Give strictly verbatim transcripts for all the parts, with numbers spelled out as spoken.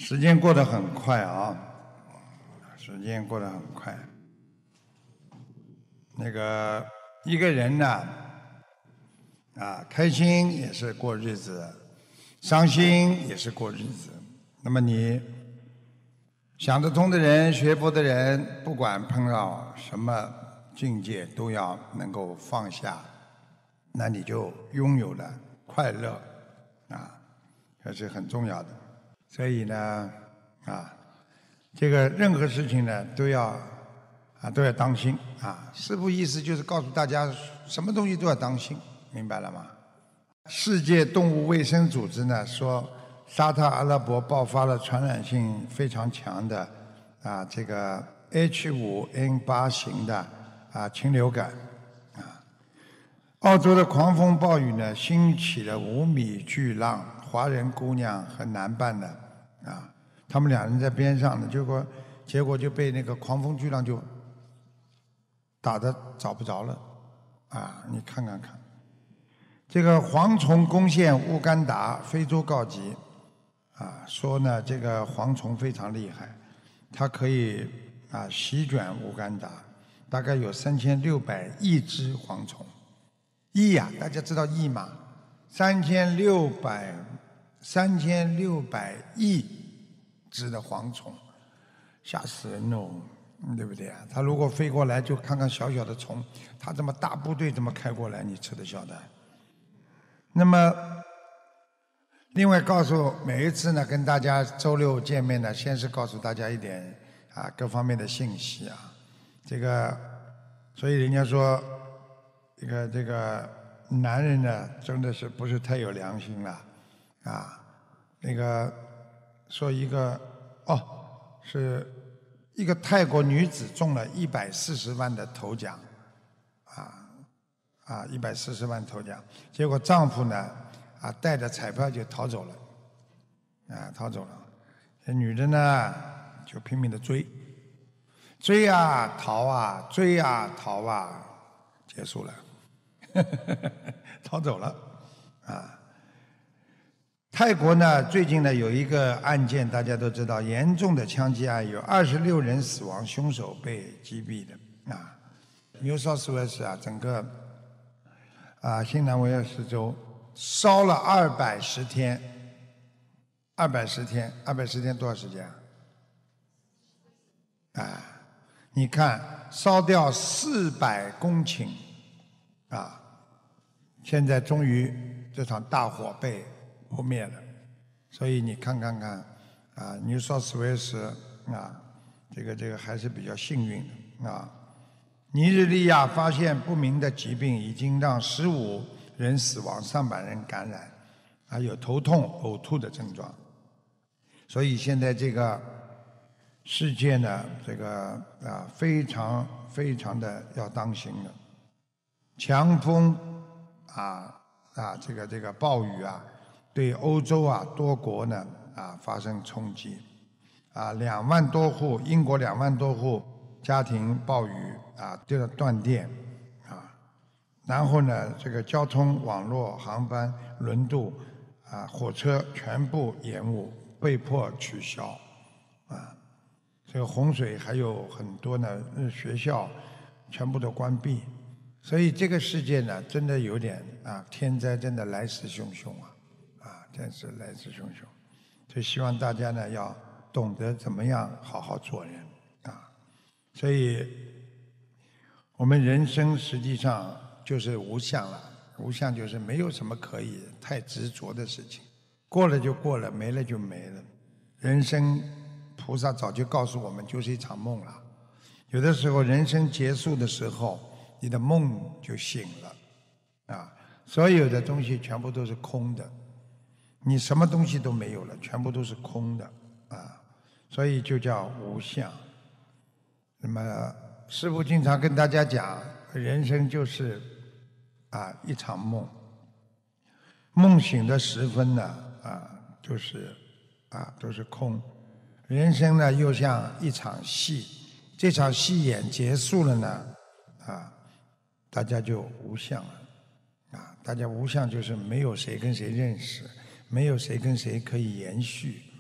时间过得很快啊，时间过得很快。那个一个人呢，啊，开心也是过日子，伤心也是过日子。那么你想得通的人、学佛的人，不管碰到什么境界，都要能够放下，那你就拥有了快乐啊，这是很重要的。所以呢，啊，这个任何事情呢都要啊都要当心啊。师父意思就是告诉大家，什么东西都要当心，明白了吗？世界动物卫生组织呢说，沙特阿拉伯爆发了传染性非常强的啊这个 H 五 N 八 型的啊禽流感啊。澳洲的狂风暴雨呢，兴起了五米巨浪，华人姑娘和男伴呢啊，他们两人在边上呢，结果结果就被那个狂风巨浪就打得找不着了啊！你看看看，这个蝗虫攻陷乌干达，非洲告急啊，说呢这个蝗虫非常厉害，它可以啊席卷乌干达，大概有三千六百亿只蝗虫。亿呀、啊，大家知道亿吗？三千六百三千六百亿只的蝗虫，吓死人喽，对不对啊？它如果飞过来，就看看小小的虫，它这么大部队这么开过来，你吃得消的？那么，另外告诉每一次呢，跟大家周六见面呢，先是告诉大家一点啊各方面的信息啊，这个，所以人家说。这个这个男人呢，真的是不是太有良心了，啊，那个说一个哦，是一个泰国女子中了一百四十万的头奖，啊啊一百四十万头奖，结果丈夫呢啊带着彩票就逃走了，啊逃走了，这女的呢就拼命的追，追啊逃啊追啊逃啊，结束了。逃走了，啊！泰国呢，最近呢有一个案件，大家都知道，严重的枪击案，有二十六人死亡，凶手被击毙的啊。New South Wales 啊，整个啊新南威尔士州烧了二百十天，二百十天，二百十天多少时间啊？啊，你看烧掉四百公顷啊！现在终于这场大火被扑灭了，所以你看看看啊 ，New South Wales 啊，这个这个还是比较幸运的啊。尼日利亚发现不明的疾病，已经让十五人死亡，上百人感染，还有头痛、呕吐的症状。所以现在这个世界呢，这个啊非常非常的要当心了，强风。啊啊，这个这个暴雨啊，对欧洲啊多国呢啊发生冲击，啊两万多户英国两万多户家庭暴雨啊就要断电啊，然后呢这个交通网络航班轮渡啊火车全部延误，被迫取消啊，这个洪水还有很多呢学校全部都关闭。所以这个世界呢，真的有点啊，天灾真的来势汹汹啊，啊，真是来势汹汹。所以希望大家呢要懂得怎么样好好做人啊。所以，我们人生实际上就是无相了，无相就是没有什么可以太执着的事情，过了就过了，没了就没了。人生，菩萨早就告诉我们，就是一场梦了。有的时候，人生结束的时候。你的梦就醒了，啊，所有的东西全部都是空的，你什么东西都没有了，全部都是空的，啊，所以就叫无相。那么师父经常跟大家讲，人生就是啊一场梦，梦醒的时分呢，啊，就是啊都是空，人生呢又像一场戏，这场戏演结束了呢，啊。大家就无相了，啊，大家无相就是没有谁跟谁认识，没有谁跟谁可以延续，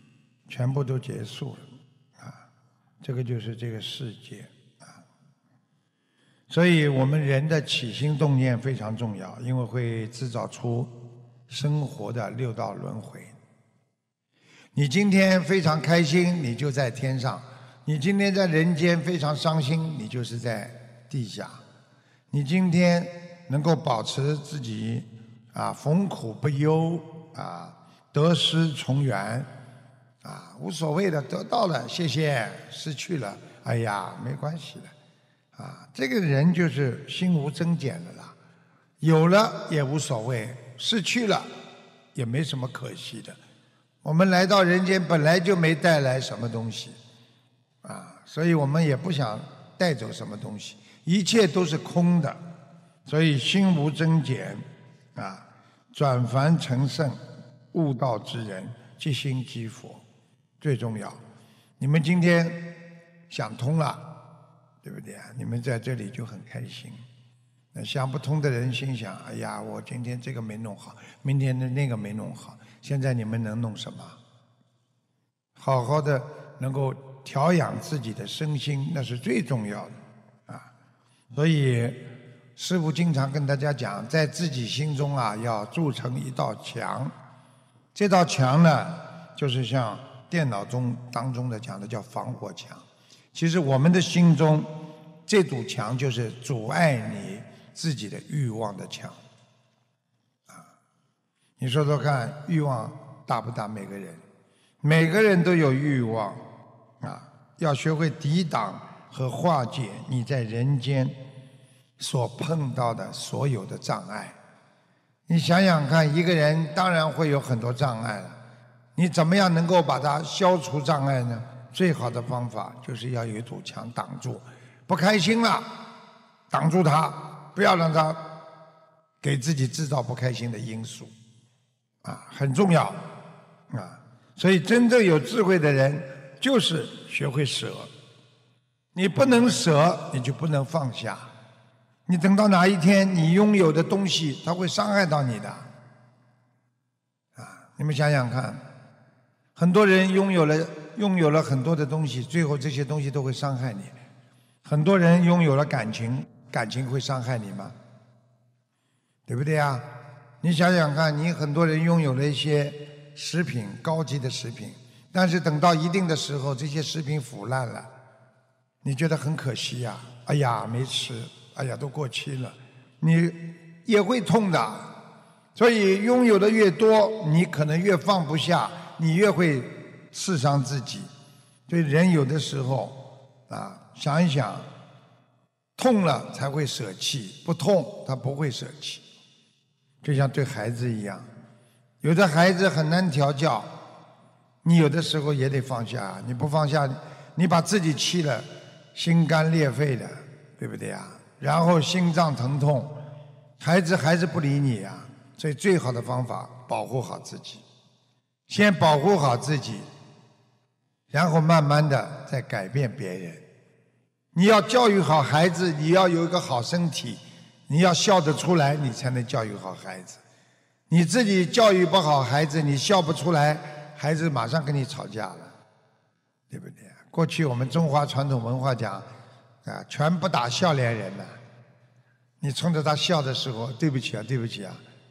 全部都结束了啊！这个就是这个世界啊。所以我们人的起心动念非常重要，因为会制造出生活的六道轮回。你今天非常开心，你就在天上；你今天在人间非常伤心，你就是在地下。你今天能够保持自己啊逢苦不忧啊，得失从缘啊，无所谓的，得到了谢谢，失去了哎呀没关系的啊，这个人就是心无增减的啦，有了也无所谓，失去了也没什么可惜的。我们来到人间本来就没带来什么东西啊，所以我们也不想带走什么东西，一切都是空的，所以心无增减啊，转凡成圣，悟道之人，即心即佛，最重要。你们今天想通了，对不对啊？你们在这里就很开心。那想不通的人心想：哎呀，我今天这个没弄好，明天的那个没弄好，现在你们能弄什么？好好的能够调养自己的身心，那是最重要的啊。所以师父经常跟大家讲，在自己心中啊，要筑成一道墙。这道墙呢，就是像电脑中当中的讲的叫防火墙。其实我们的心中这堵墙就是阻碍你自己的欲望的墙啊。你说说看，欲望大不大？每个人，每个人都有欲望啊，要学会抵挡和化解你在人间所碰到的所有的障碍。你想想看，一个人当然会有很多障碍了，你怎么样能够把它消除障碍呢？最好的方法就是要有一堵墙挡住。不开心了，挡住它，不要让它给自己制造不开心的因素啊，很重要啊。所以真正有智慧的人就是学会舍，你不能舍，你就不能放下。你等到哪一天你拥有的东西它会伤害到你的啊！你们想想看，很多人拥有了拥有了很多的东西，最后这些东西都会伤害你。很多人拥有了感情，感情会伤害你吗？对不对啊？你想想看，你很多人拥有了一些食品，高级的食品，但是等到一定的时候，这些食品腐烂了，你觉得很可惜呀、啊？哎呀，没吃，哎呀，都过期了，你也会痛的。所以拥有的越多，你可能越放不下，你越会刺伤自己。所以人有的时候啊，想一想，痛了才会舍弃，不痛他不会舍弃。就像对孩子一样，有的孩子很难调教，你有的时候也得放下，你不放下，你把自己气了，心肝裂肺的，对不对啊？然后心脏疼痛，孩子还是不理你啊。所以最好的方法，保护好自己，先保护好自己，然后慢慢的再改变别人。你要教育好孩子，你要有一个好身体，你要笑得出来，你才能教育好孩子。你自己教育不好孩子，你笑不出来，孩子马上跟你吵架了，对不对？过去我们中华传统文化讲啊，拳不打笑脸人呐、啊。你冲着他笑的时候，对不起啊，对不起啊，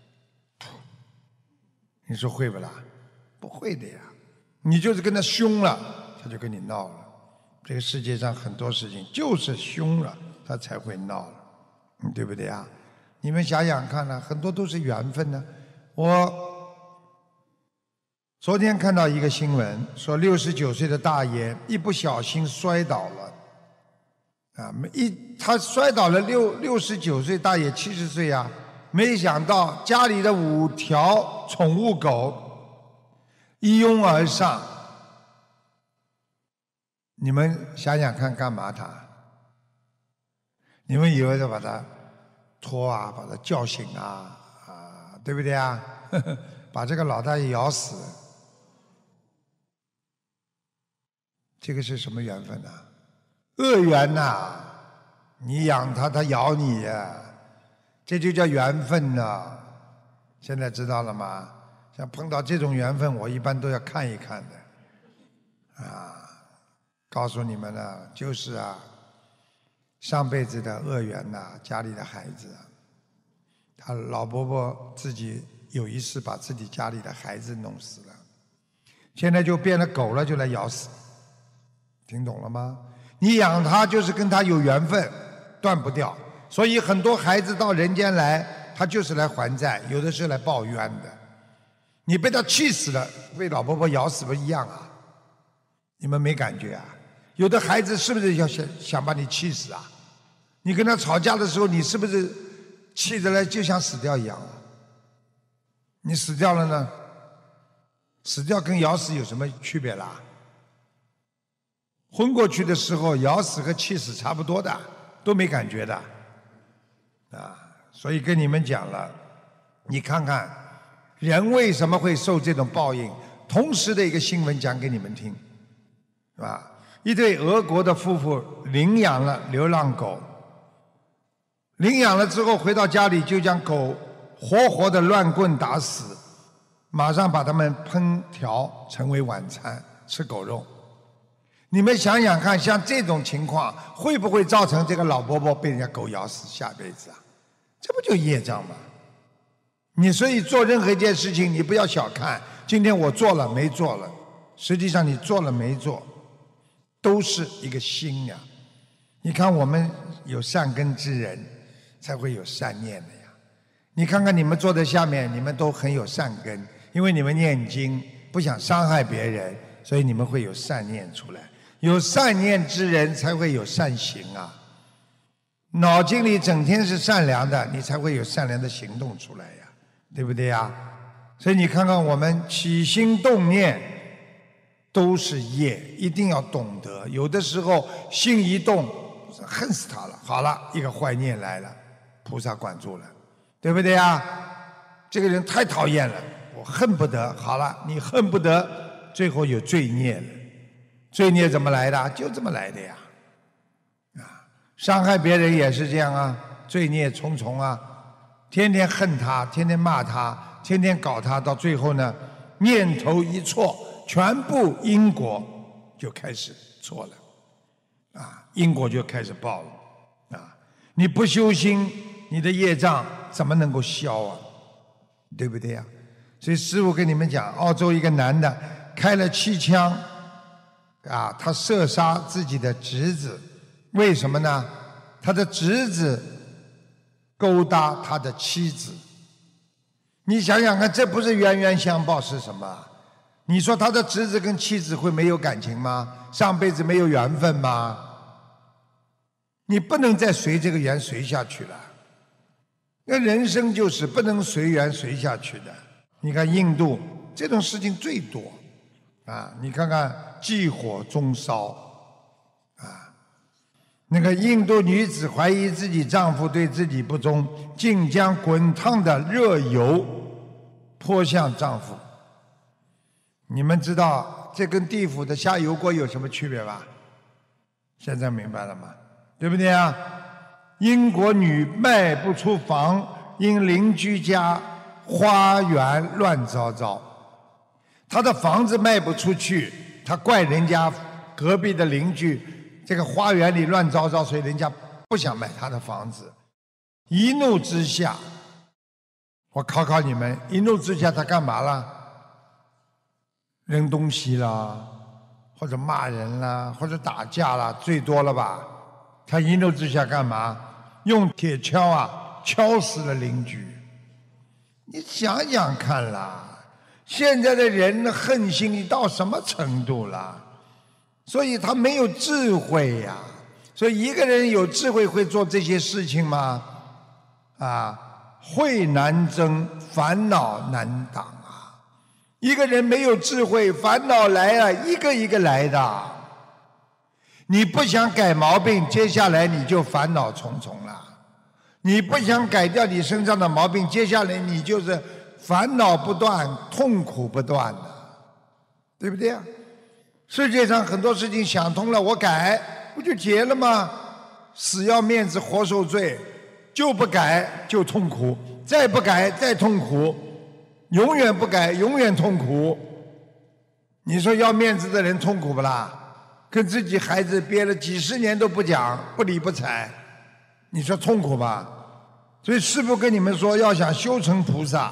你说会不啦？不会的呀，你就是跟他凶了，他就跟你闹了。这个世界上很多事情就是凶了，他才会闹了，嗯，对不对啊？你们想想看呢、啊，很多都是缘分呢、啊。我昨天看到一个新闻，说六十九岁的大爷一不小心摔倒了，啊，一他摔倒了六六十九岁大爷七十岁啊，没想到家里的五条宠物狗一拥而上。你们想想看，干嘛他？你们以为是把他拖啊，把他叫醒啊，啊，对不对啊？呵呵，把这个老大爷咬死，这个是什么缘分啊？恶缘呐、啊！你养它，它咬你呀、啊，这就叫缘分呐、啊。现在知道了吗？像碰到这种缘分，我一般都要看一看的。 啊，告诉你们呢，就是啊，上辈子的恶缘呐、家里的孩子，他老伯伯自己有一次把自己家里的孩子弄死了，现在就变了狗了，就来咬死，听懂了吗？你养他就是跟他有缘分，断不掉。所以很多孩子到人间来，他就是来还债，有的是来报冤的。你被他气死了，被老伯伯咬死不一样啊？你们没感觉啊？有的孩子是不是要想想把你气死啊？你跟他吵架的时候，你是不是气得来就想死掉一样啊？你死掉了呢？死掉跟咬死有什么区别啦？昏过去的时候，咬死和气死差不多的，都没感觉的。啊，所以跟你们讲了，你看看人为什么会受这种报应。同时的一个新闻讲给你们听，是吧？一对俄国的夫妇领养了流浪狗，领养了之后回到家里就将狗活活的乱棍打死，马上把它们烹调成为晚餐，吃狗肉。你们想想看，像这种情况会不会造成这个老伯伯被人家狗咬死下辈子啊？这不就业障吗？你所以做任何一件事情，你不要小看今天我做了没做了，实际上你做了没做，都是一个心呀。你看我们有善根之人，才会有善念的呀。你看看你们坐在下面，你们都很有善根，因为你们念经不想伤害别人，所以你们会有善念出来。有善念之人才会有善行啊！脑筋里整天是善良的，你才会有善良的行动出来呀，对不对呀？所以你看看我们起心动念都是业，一定要懂得。有的时候心一动，恨死他了，好了，一个坏念来了，菩萨管住了，对不对呀？这个人太讨厌了，我恨不得，好了，你恨不得，最后有罪孽了。罪孽怎么来的？就这么来的呀！啊，伤害别人也是这样啊，罪孽重重啊，天天恨他，天天骂他，天天搞他，到最后呢，念头一错，全部因果就开始错了，啊，因果就开始报了，啊，你不修心，你的业障怎么能够消啊？对不对呀？所以师父跟你们讲，澳洲一个男的开了七枪。啊，他射杀自己的侄子，为什么呢？他的侄子勾搭他的妻子，你想想看，这不是冤冤相报是什么？你说他的侄子跟妻子会没有感情吗？上辈子没有缘分吗？你不能再随这个缘随下去了。那人生就是不能随缘随下去的。你看印度这种事情最多。啊，你看看忌火中烧，啊，那个印度女子怀疑自己丈夫对自己不忠，竟将滚烫的热油泼向丈夫。你们知道这跟地府的下油锅有什么区别吧？现在明白了吗？对不对啊？英国女卖不出房，因邻居家花园乱糟糟。他的房子卖不出去，他怪人家隔壁的邻居这个花园里乱糟糟，所以人家不想买他的房子。一怒之下，我考考你们，一怒之下他干嘛了？扔东西啦，或者骂人啦，或者打架啦，最多了吧？他一怒之下干嘛？用铁锹啊敲死了邻居。你想想看啦。现在的人的恨心到什么程度了？所以他没有智慧呀。所以一个人有智慧会做这些事情吗？啊，慧难增，烦恼难挡啊！一个人没有智慧，烦恼来了，一个一个来的。你不想改毛病，接下来你就烦恼重重了。你不想改掉你身上的毛病，接下来你就是烦恼不断，痛苦不断的，对不对啊？世界上很多事情想通了，我改不就结了吗？死要面子活受罪，就不改就痛苦，再不改再痛苦，永远不改永远痛苦。 你说要面子的人痛苦不啦？跟自己孩子憋了几十年都不讲，不理不睬，你说痛苦吧？所以师父跟你们说，要想修成菩萨，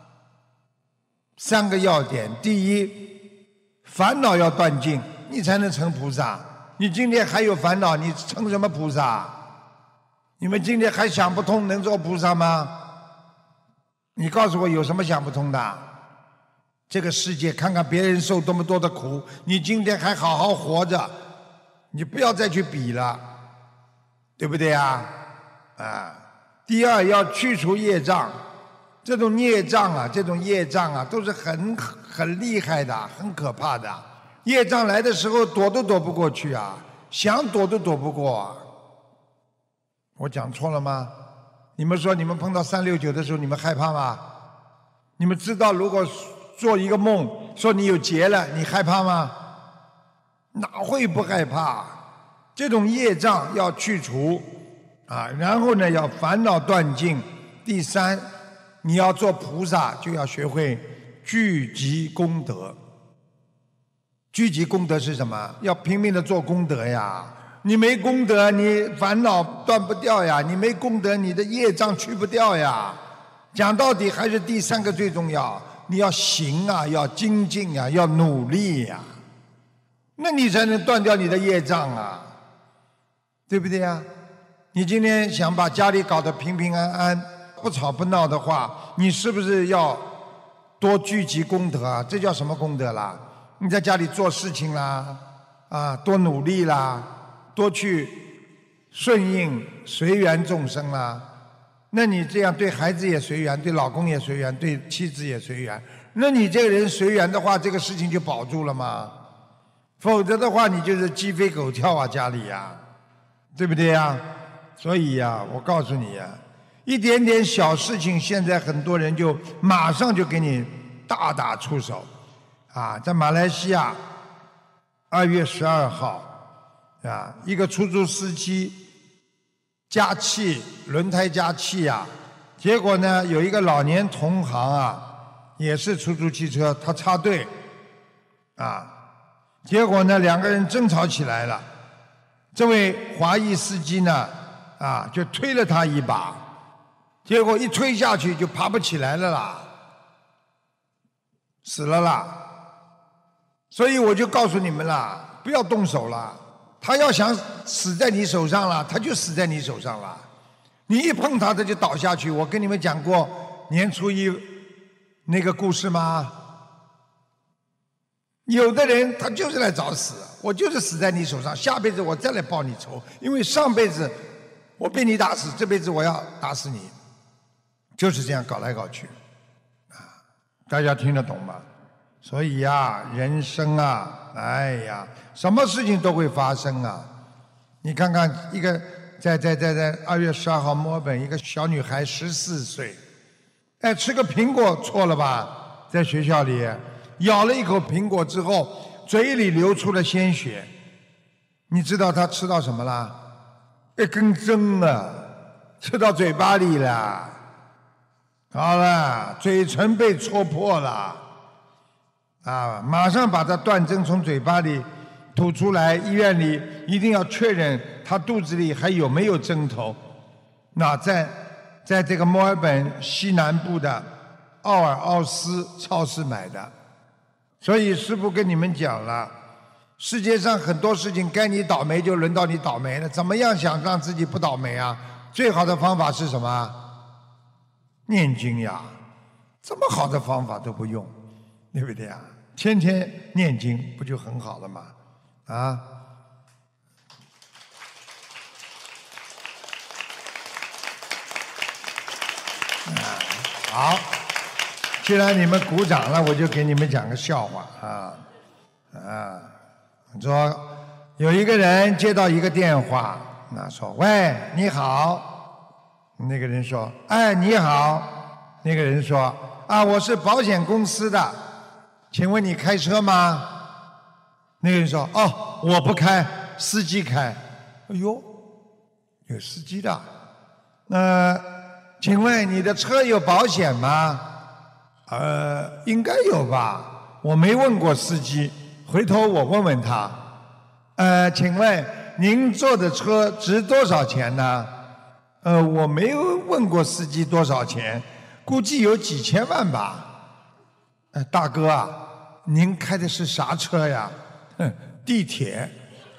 三个要点：第一，烦恼要断尽，你才能成菩萨。你今天还有烦恼，你成什么菩萨？你们今天还想不通，能做菩萨吗？你告诉我有什么想不通的？这个世界看看别人受多么多的苦，你今天还好好活着，你不要再去比了，对不对呀？啊，第二要去除业障，这种孽障啊，这种业障啊，都是很很厉害的，很可怕的。业障来的时候躲都躲不过去啊，想躲都躲不过啊。我讲错了吗？你们说你们碰到三六九的时候，你们害怕吗？你们知道如果做一个梦，说你有劫了，你害怕吗？哪会不害怕？这种业障要去除啊，然后呢，要烦恼断尽。第三，你要做菩萨，就要学会聚集功德。聚集功德是什么？要拼命的做功德呀！你没功德，你烦恼断不掉呀；你没功德，你的业障去不掉呀。讲到底还是第三个最重要，你要行啊，要精进啊，要努力呀，那你才能断掉你的业障啊，对不对呀？你今天想把家里搞得平平安安，不吵不闹的话，你是不是要多聚集功德啊？这叫什么功德啦？你在家里做事情啦，啊，多努力啦，多去顺应随缘众生啦。那你这样对孩子也随缘，对老公也随缘，对妻子也随缘。那你这个人随缘的话，这个事情就保住了吗？否则的话，你就是鸡飞狗跳啊，家里呀，对不对呀？所以呀，我告诉你呀，一点点小事情，现在很多人就马上就给你大打出手。啊，在马来西亚，二月十二号，啊，一个出租司机加气，轮胎加气啊，结果呢，有一个老年同行啊，也是出租汽车，他插队，啊，结果呢，两个人争吵起来了，这位华裔司机呢，啊，就推了他一把，结果一推下去就爬不起来了啦，死了啦。所以我就告诉你们啦，不要动手了。他要想死在你手上了，他就死在你手上了。你一碰他，他就倒下去。我跟你们讲过年初一那个故事吗？有的人他就是来找死，我就是死在你手上，下辈子我再来报你仇，因为上辈子我被你打死，这辈子我要打死你，就是这样搞来搞去，啊，大家听得懂吗？所以呀，人生啊，哎呀，什么事情都会发生啊！你看看一个在在在在二月十二号墨尔本一个小女孩十四岁，哎，吃个苹果错了吧？在学校里咬了一口苹果之后，嘴里流出了鲜血。你知道她吃到什么啦？一根针啊，吃到嘴巴里了。好了，嘴唇被戳破了。啊！马上把他断针从嘴巴里吐出来，医院里一定要确认他肚子里还有没有针头。那在在这个墨尔本西南部的奥尔奥斯超市买的。所以师父跟你们讲了，世界上很多事情该你倒霉就轮到你倒霉了，怎么样想让自己不倒霉啊？最好的方法是什么？念经呀！这么好的方法都不用，对不对啊？天天念经不就很好了吗？啊！啊，好，既然你们鼓掌了，我就给你们讲个笑话啊啊！说有一个人接到一个电话，那说：“喂，你好。”那个人说：“哎，你好。”那个人说：“啊，我是保险公司的。”请问你开车吗？那个人说：“哦，我不开，司机开。”哎呦，有司机的。呃，请问你的车有保险吗？呃，应该有吧。 我没问过司机，回头我问问他。呃，请问您坐的车值多少钱呢？呃，我没有问过司机多少钱，估计有几千万吧。呃，大哥啊，您开的是啥车呀？哼，地铁。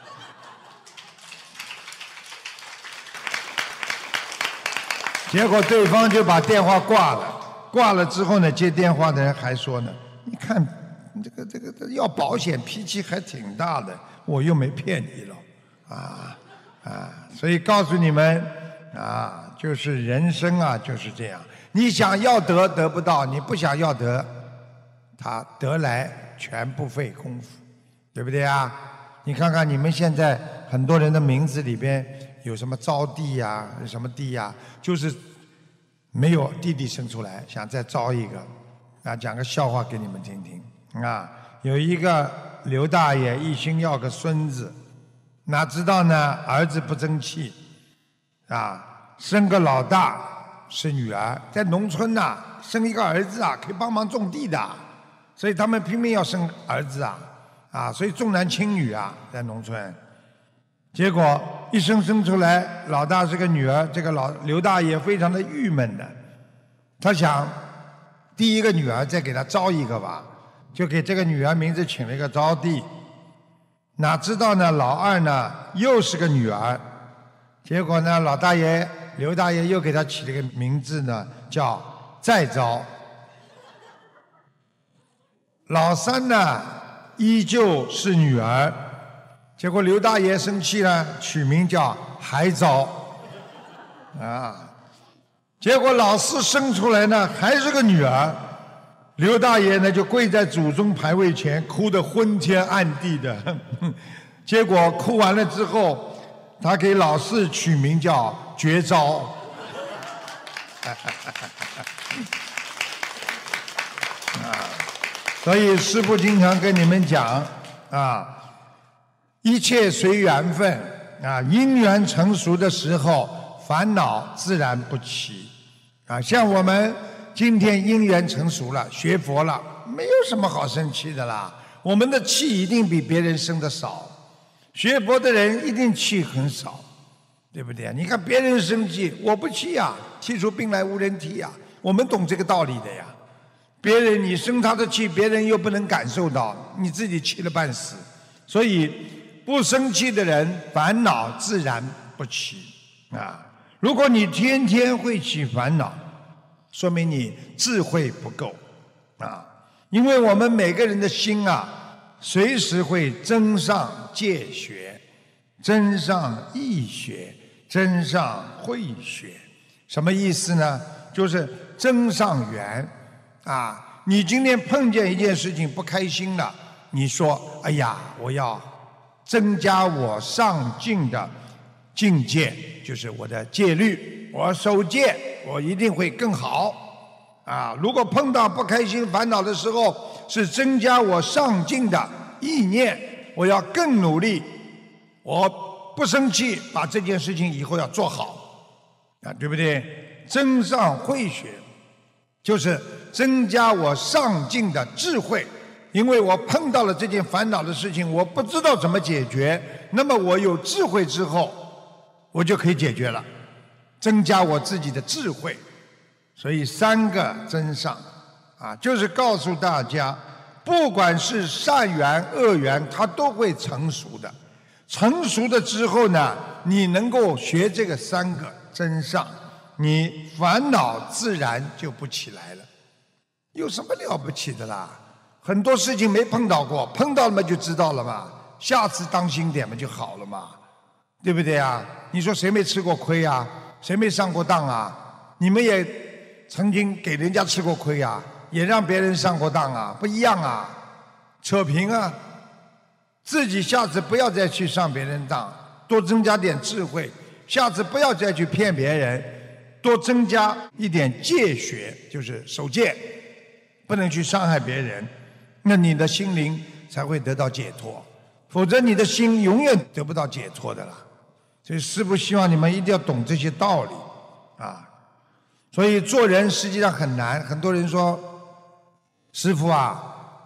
结果对方就把电话挂了。挂了之后呢，接电话的人还说呢：“你看，这个这个这要保险，脾气还挺大的，我又没骗你了，啊啊！所以告诉你们啊，就是人生啊就是这样，你想要得得不到，你不想要得，他得来全不费功夫，对不对啊？你看看你们现在很多人的名字里边有什么招娣呀，什么娣呀，就是没有弟弟生出来，想再招一个。啊，讲个笑话给你们听听啊。有一个刘大爷一心要个孙子，哪知道呢儿子不争气，啊，生个老大是女儿，在农村呐、啊、生一个儿子啊可以帮忙种地的，所以他们拼命要生儿子啊啊，所以重男轻女啊，在农村。结果一生生出来，老大是个女儿，这个老刘大爷非常的郁闷的，他想第一个女儿再给他招一个吧，就给这个女儿名字请了一个招娣。哪知道呢，老二呢又是个女儿，结果呢，老大爷刘大爷又给他起了个名字呢，叫再招。老三呢依旧是女儿。结果刘大爷生气了，取名叫还招，啊！结果老四生出来呢，还是个女儿。刘大爷呢就跪在祖宗牌位前，哭得昏天暗地的。结果哭完了之后，他给老四取名叫绝招。啊！所以师父经常跟你们讲啊。一切随缘分啊，因缘成熟的时候，烦恼自然不起啊。像我们今天因缘成熟了，学佛了，没有什么好生气的啦。我们的气一定比别人生的少，学佛的人一定气很少，对不对？你看别人生气，我不气呀，气出病来无人替呀。我们懂这个道理的呀。别人你生他的气，别人又不能感受到，你自己气了半死，所以。不生气的人，烦恼自然不起啊！如果你天天会起烦恼，说明你智慧不够啊！因为我们每个人的心啊，随时会增上戒学，增上义学，增上慧学。什么意思呢？就是增上缘啊！你今天碰见一件事情不开心了，你说：“哎呀，我要。”增加我上进的境界，就是我的戒律，我守戒，我一定会更好啊！如果碰到不开心、烦恼的时候，是增加我上进的意念，我要更努力，我不生气，把这件事情以后要做好啊，对不对？增上慧学，就是增加我上进的智慧。因为我碰到了这件烦恼的事情，我不知道怎么解决，那么我有智慧之后，我就可以解决了，增加我自己的智慧。所以三个增上啊，就是告诉大家，不管是善缘恶缘，它都会成熟的。成熟的之后呢，你能够学这个三个增上，你烦恼自然就不起来了。有什么了不起的啦？很多事情没碰到过，碰到了嘛就知道了嘛，下次当心点嘛就好了嘛，对不对啊？你说谁没吃过亏啊？谁没上过当啊？你们也曾经给人家吃过亏啊，也让别人上过当啊，不一样啊，扯平啊，自己下次不要再去上别人当，多增加点智慧，下次不要再去骗别人，多增加一点戒学，就是守戒，不能去伤害别人。那你的心灵才会得到解脱，否则你的心永远得不到解脱的啦。所以师父希望你们一定要懂这些道理啊。所以做人实际上很难，很多人说师父啊，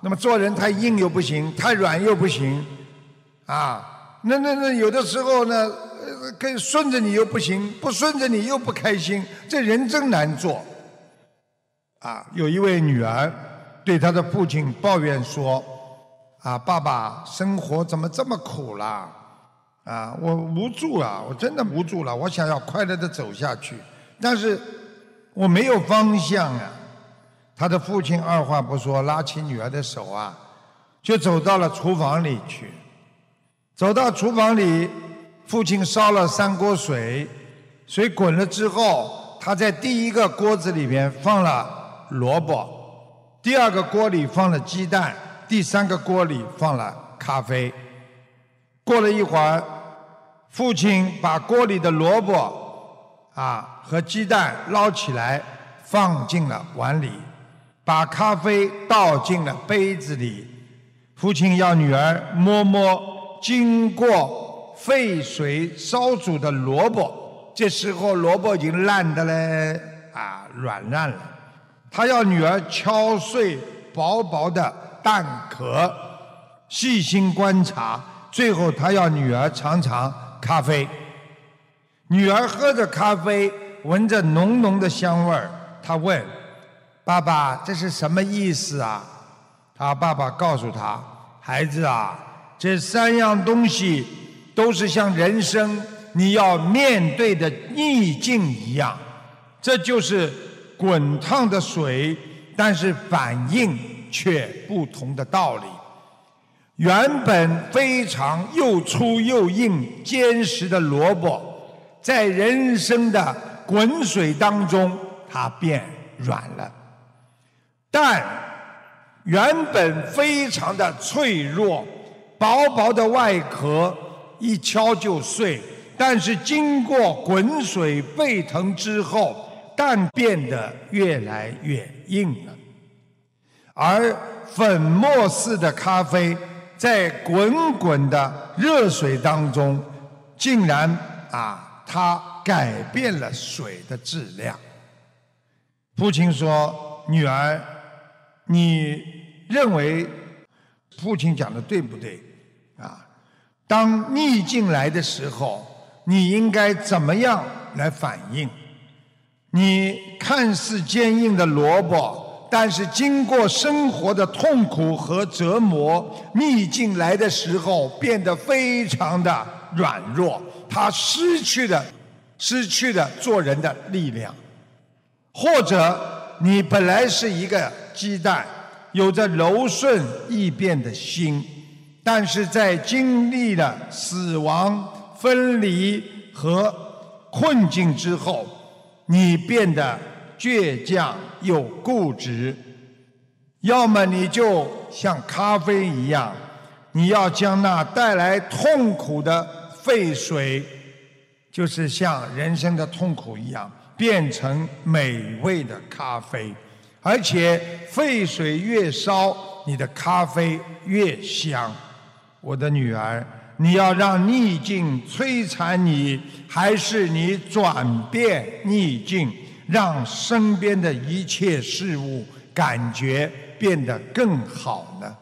那么做人太硬又不行，太软又不行，啊，那那那有的时候呢，呃，跟顺着你又不行，不顺着你又不开心，这人真难做。啊，有一位女儿对她的父亲抱怨说：“啊，爸爸，生活怎么这么苦啦？啊，我无助啊，我真的无助了，我想要快乐的走下去，但是我没有方向啊。”他的父亲二话不说，拉起女儿的手啊，就走到了厨房里去。走到厨房里，父亲烧了三锅水，水滚了之后，他在第一个锅子里面放了萝卜，第二个锅里放了鸡蛋，第三个锅里放了咖啡。过了一会儿，父亲把锅里的萝卜啊和鸡蛋捞起来，放进了碗里。把咖啡倒进了杯子里，父亲要女儿摸摸经过沸水烧煮的萝卜，这时候萝卜已经烂的嘞，啊，软烂了。他要女儿敲碎薄薄的蛋壳，细心观察，最后他要女儿尝尝咖啡。女儿喝着咖啡，闻着浓浓的香味儿，她问：“爸爸，这是什么意思啊？”他爸爸告诉他：“孩子啊，这三样东西都是像人生你要面对的逆境一样，这就是滚烫的水，但是反应却不同的道理。原本非常又粗又硬、坚实的萝卜，在人生的滚水当中，它变软了。蛋原本非常的脆弱，薄薄的外壳一敲就碎，但是经过滚水沸腾之后，蛋变得越来越硬了。而粉末似的咖啡在滚滚的热水当中，竟然啊，它改变了水的质量。父亲说：“女儿，你认为父亲讲的对不对？啊，当逆境来的时候，你应该怎么样来反应？你看似坚硬的萝卜，但是经过生活的痛苦和折磨，逆境来的时候变得非常的软弱，它失去了失去了做人的力量。或者你本来是一个鸡蛋，有着柔顺易变的心，但是在经历了死亡、分离和困境之后，你变得倔强又固执。要么你就像咖啡一样，你要将那带来痛苦的沸水，就是像人生的痛苦一样，变成美味的咖啡。而且沸水越烧，你的咖啡越香。我的女儿，你要让逆境摧残你，还是你转变逆境，让身边的一切事物感觉变得更好呢？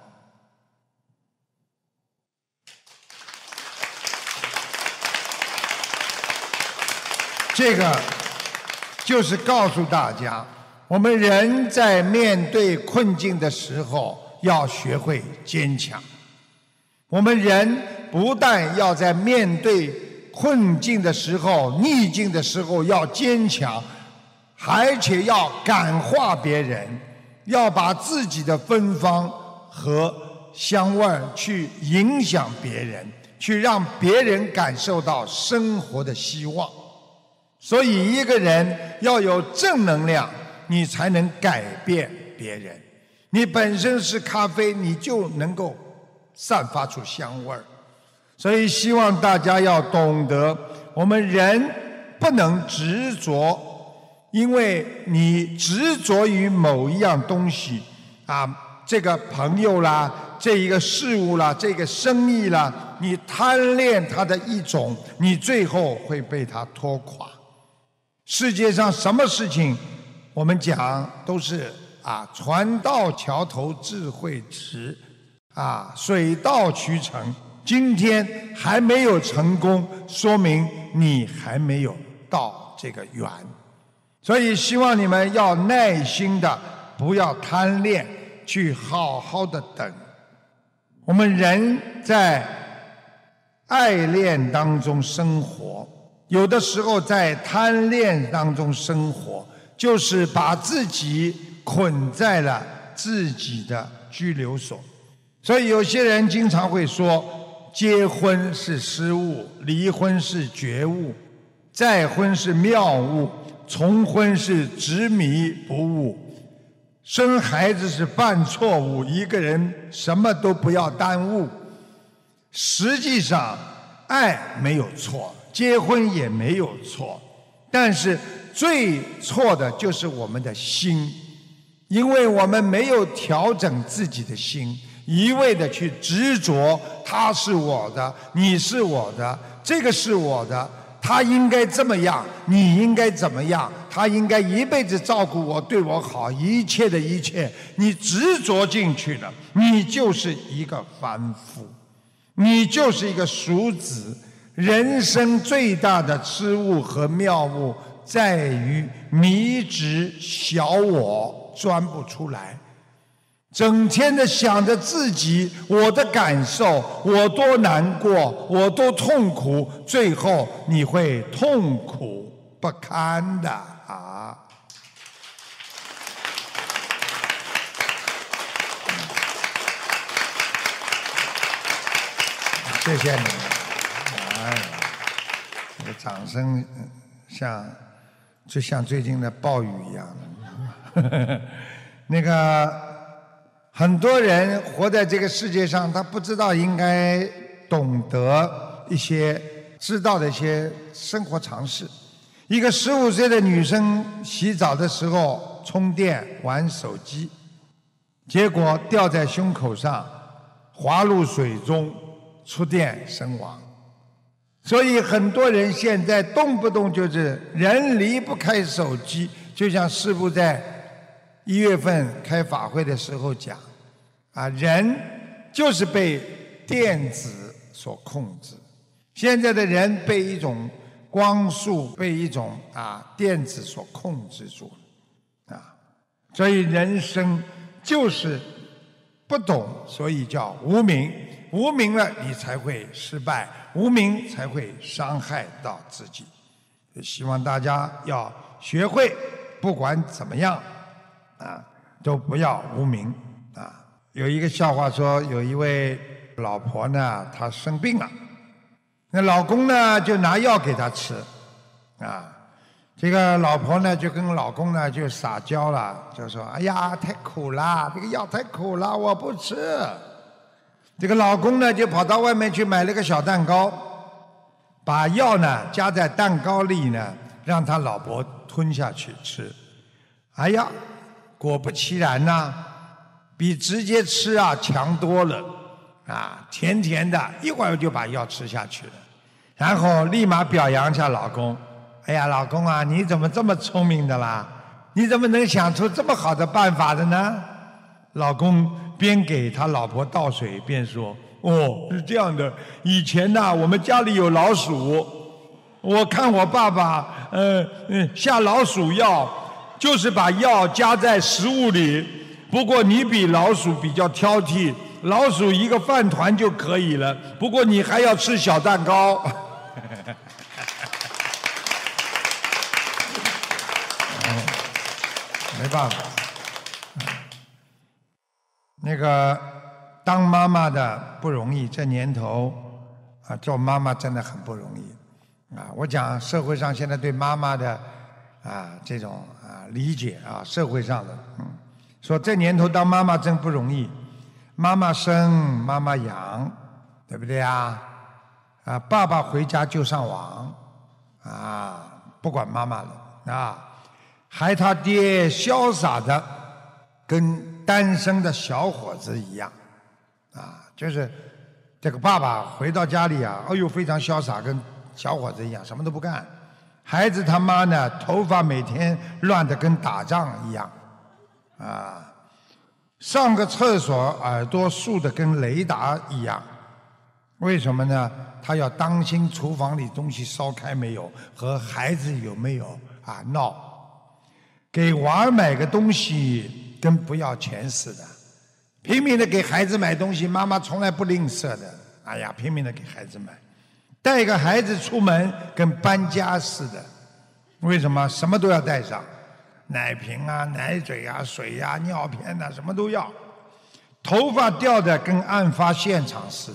这个就是告诉大家，我们人在面对困境的时候要学会坚强。我们人不但要在面对困境的时候、逆境的时候要坚强，而且要感化别人，要把自己的芬芳和香味去影响别人，去让别人感受到生活的希望。所以一个人要有正能量，你才能改变别人。你本身是咖啡，你就能够散发出香味儿。所以希望大家要懂得，我们人不能执着，因为你执着于某一样东西啊，这个朋友啦，这一个事物啦，这个生意啦，你贪恋它的一种，你最后会被它拖垮。世界上什么事情我们讲都是啊，船到桥头自会直，啊，水到渠成。今天还没有成功，说明你还没有到这个缘。所以希望你们要耐心的，不要贪恋，去好好的等。我们人在爱恋当中生活，有的时候在贪恋当中生活，就是把自己捆在了自己的拘留所。所以有些人经常会说，结婚是失误，离婚是觉悟，再婚是妙悟，重婚是执迷不悟，生孩子是犯错误，一个人什么都不要耽误。实际上爱没有错，结婚也没有错，但是最错的就是我们的心，因为我们没有调整自己的心，一味的去执着他是我的，你是我的，这个是我的，他应该这么样，你应该怎么样，他应该一辈子照顾我，对我好，一切的一切你执着进去了，你就是一个凡夫，你就是一个俗子。人生最大的失误和谬误在于迷执小我，钻不出来，整天的想着自己，我的感受，我多难过，我多痛苦，最后你会痛苦不堪的啊！谢谢你们，哎，这个掌声像就像最近的暴雨一样的。那个很多人活在这个世界上，他不知道应该懂得一些知道的一些生活常识。一个十五岁的女生洗澡的时候充电玩手机，结果掉在胸口上，滑入水中，触电身亡。所以很多人现在动不动就是人离不开手机，就像师父在一月份开法会的时候讲，啊，人就是被电子所控制。现在的人被一种光速，被一种啊电子所控制住了，啊，所以人生就是不懂，所以叫无明。无明了，你才会失败，无明才会伤害到自己。希望大家要学会，不管怎么样，啊，都不要无明啊。有一个笑话说，有一位老婆呢，她生病了，那老公呢就拿药给她吃，啊，这个老婆呢就跟老公呢就撒娇了，就说：“哎呀，太苦了，这个药太苦了，我不吃。”这个老公呢就跑到外面去买了个小蛋糕，把药呢加在蛋糕里呢，让他老婆吞下去吃。哎呀，果不其然呐、啊，比直接吃啊强多了，啊，甜甜的，一会儿就把药吃下去了。然后立马表扬一下老公，哎呀，老公啊，你怎么这么聪明的啦？你怎么能想出这么好的办法的呢？老公边给他老婆倒水边说：“哦，是这样的，以前呐、啊，我们家里有老鼠，我看我爸爸，呃，嗯，下老鼠药，就是把药加在食物里。不过你比老鼠比较挑剔，老鼠一个饭团就可以了，不过你还要吃小蛋糕。”没办法。那个当妈妈的不容易，这年头啊，做妈妈真的很不容易啊！我讲社会上现在对妈妈的啊这种啊理解啊，社会上的嗯，说这年头当妈妈真不容易，妈妈生妈妈养，对不对啊？啊，爸爸回家就上网啊，不管妈妈了啊，还他爹潇洒的跟单身的小伙子一样，啊，就是这个爸爸回到家里啊，哎呦非常潇洒，跟小伙子一样，什么都不干。孩子他妈呢，头发每天乱得跟打仗一样， 啊，上个厕所耳朵竖得跟雷达一样，为什么呢？他要当心厨房里东西烧开没有，和孩子有没有啊闹。给娃儿买个东西跟不要钱似的，拼命的给孩子买东西，妈妈从来不吝啬的，哎呀，拼命的给孩子买。带个孩子出门跟搬家似的，为什么？什么都要带上，奶瓶啊、奶嘴啊、水呀、啊、尿片呐、啊，什么都要。头发掉的跟案发现场似的，